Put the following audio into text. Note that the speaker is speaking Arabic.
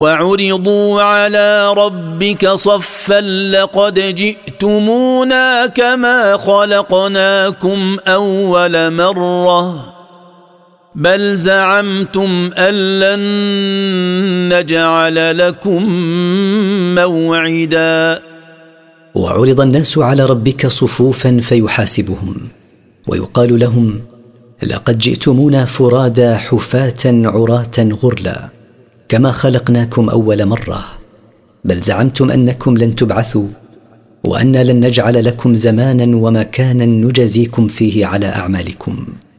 وعرضوا على ربك صفا لقد جئتمونا كما خلقناكم أول مرة بل زعمتم أن لن نجعل لكم موعدا. وعرض الناس على ربك صفوفا فيحاسبهم ويقال لهم لقد جئتمونا فرادا حفاة عراة غرلا كما خلقناكم أول مرة بل زعمتم أنكم لن تبعثوا وأن لن نجعل لكم زمانا ومكانا نجزيكم فيه على أعمالكم.